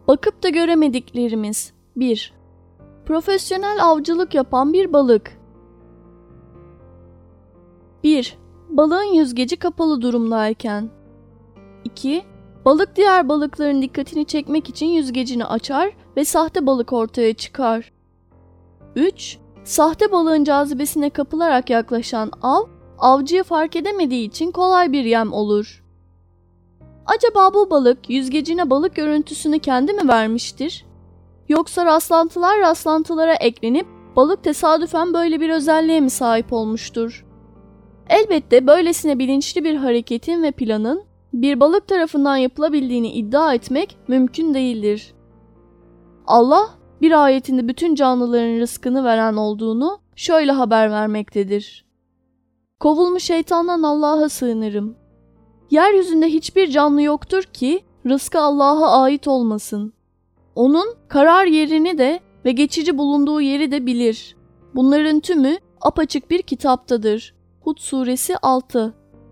Bakıp da göremediklerimiz. 1. Profesyonel avcılık yapan bir balık. 1. Balığın yüzgeci kapalı durumdayken. 2. Balık diğer balıkların dikkatini çekmek için yüzgecini açar ve sahte balık ortaya çıkar. 3. Sahte balığın cazibesine kapılarak yaklaşan av, avcıyı fark edemediği için kolay bir yem olur. Acaba bu balık yüzgecine balık görüntüsünü kendi mi vermiştir? Yoksa rastlantılar rastlantılara eklenip balık tesadüfen böyle bir özelliğe mi sahip olmuştur? Elbette böylesine bilinçli bir hareketin ve planın bir balık tarafından yapılabildiğini iddia etmek mümkün değildir. Allah bir ayetinde bütün canlıların rızkını veren olduğunu şöyle haber vermektedir. Kovulmuş şeytandan Allah'a sığınırım. Yeryüzünde hiçbir canlı yoktur ki rızkı Allah'a ait olmasın. Onun karar yerini de ve geçici bulunduğu yeri de bilir. Bunların tümü apaçık bir kitaptadır. Hud suresi 6.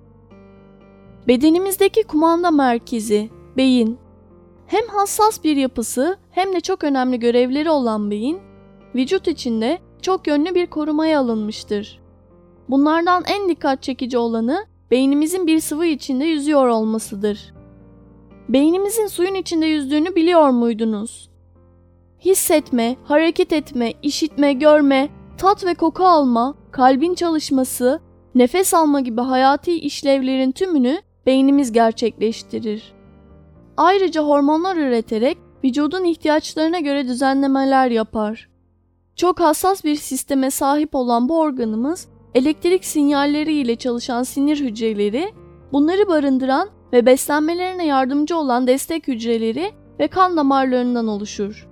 Bedenimizdeki kumanda merkezi, beyin. Hem hassas bir yapısı hem de çok önemli görevleri olan beyin, vücut içinde çok yönlü bir korumaya alınmıştır. Bunlardan en dikkat çekici olanı beynimizin bir sıvı içinde yüzüyor olmasıdır. Beynimizin suyun içinde yüzdüğünü biliyor muydunuz? Hissetme, hareket etme, işitme, görme, tat ve koku alma, kalbin çalışması, nefes alma gibi hayati işlevlerin tümünü beynimiz gerçekleştirir. Ayrıca hormonlar üreterek vücudun ihtiyaçlarına göre düzenlemeler yapar. Çok hassas bir sisteme sahip olan bu organımız, elektrik sinyalleri ile çalışan sinir hücreleri, bunları barındıran ve beslenmelerine yardımcı olan destek hücreleri ve kan damarlarından oluşur.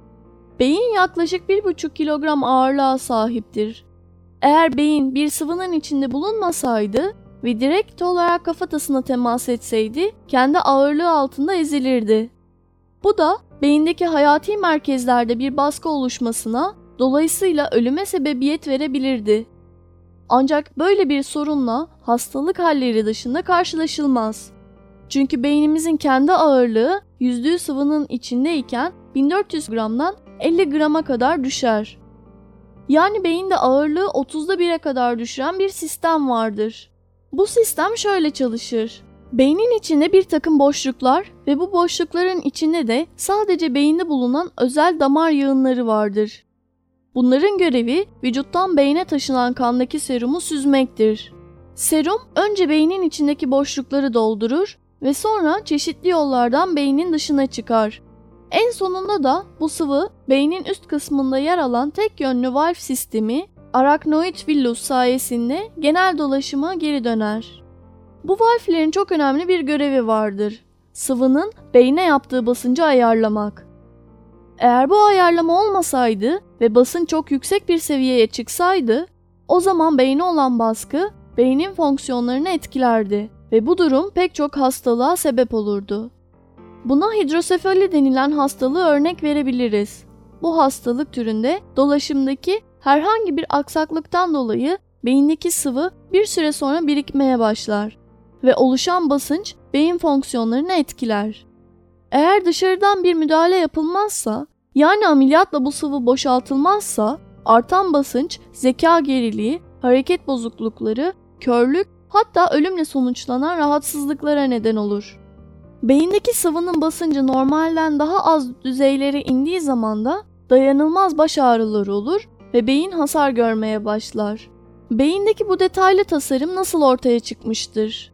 Beyin yaklaşık 1,5 kilogram ağırlığa sahiptir. Eğer beyin bir sıvının içinde bulunmasaydı ve direkt olarak kafatasına temas etseydi, kendi ağırlığı altında ezilirdi. Bu da beyindeki hayati merkezlerde bir baskı oluşmasına, dolayısıyla ölüme sebebiyet verebilirdi. Ancak böyle bir sorunla hastalık halleri dışında karşılaşılmaz. Çünkü beynimizin kendi ağırlığı yüzdüğü sıvının içindeyken 1400 gramdan 50 grama kadar düşer. Yani beyinde ağırlığı 30'da 1'e kadar düşüren bir sistem vardır. Bu sistem şöyle çalışır. Beynin içinde bir takım boşluklar ve bu boşlukların içinde de sadece beyinde bulunan özel damar yığınları vardır. Bunların görevi vücuttan beyne taşınan kandaki serumu süzmektir. Serum önce beynin içindeki boşlukları doldurur ve sonra çeşitli yollardan beynin dışına çıkar. En sonunda da bu sıvı beynin üst kısmında yer alan tek yönlü valf sistemi araknoid villus sayesinde genel dolaşıma geri döner. Bu valflerin çok önemli bir görevi vardır. Sıvının beyne yaptığı basıncı ayarlamak. Eğer bu ayarlama olmasaydı ve basınç çok yüksek bir seviyeye çıksaydı, o zaman beyne olan baskı beynin fonksiyonlarını etkilerdi ve bu durum pek çok hastalığa sebep olurdu. Buna hidrosefali denilen hastalığı örnek verebiliriz. Bu hastalık türünde dolaşımdaki herhangi bir aksaklıktan dolayı beyindeki sıvı bir süre sonra birikmeye başlar ve oluşan basınç beyin fonksiyonlarını etkiler. Eğer dışarıdan bir müdahale yapılmazsa, yani ameliyatla bu sıvı boşaltılmazsa, artan basınç, zeka geriliği, hareket bozuklukları, körlük, hatta ölümle sonuçlanan rahatsızlıklara neden olur. Beyindeki sıvının basıncı normalden daha az düzeylere indiği zaman da dayanılmaz baş ağrıları olur ve beyin hasar görmeye başlar. Beyindeki bu detaylı tasarım nasıl ortaya çıkmıştır?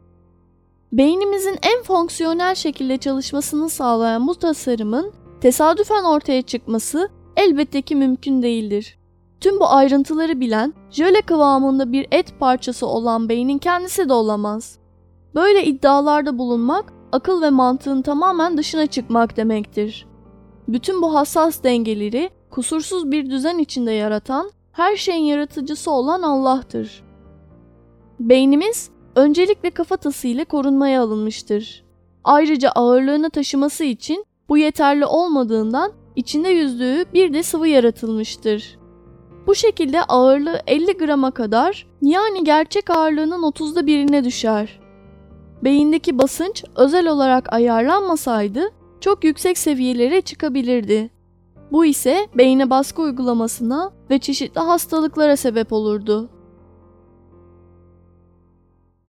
Beynimizin en fonksiyonel şekilde çalışmasını sağlayan bu tasarımın tesadüfen ortaya çıkması elbette ki mümkün değildir. Tüm bu ayrıntıları bilen, jöle kıvamında bir et parçası olan beynin kendisi de olamaz. Böyle iddialarda bulunmak, akıl ve mantığın tamamen dışına çıkmak demektir. Bütün bu hassas dengeleri kusursuz bir düzen içinde yaratan, her şeyin yaratıcısı olan Allah'tır. Beynimiz öncelikle kafatası ile korunmaya alınmıştır. Ayrıca ağırlığını taşıması için bu yeterli olmadığından içinde yüzdüğü bir de sıvı yaratılmıştır. Bu şekilde ağırlığı 50 grama kadar, yani gerçek ağırlığının 1/30'ine düşer. Beyindeki basınç özel olarak ayarlanmasaydı çok yüksek seviyelere çıkabilirdi. Bu ise beyne baskı uygulamasına ve çeşitli hastalıklara sebep olurdu.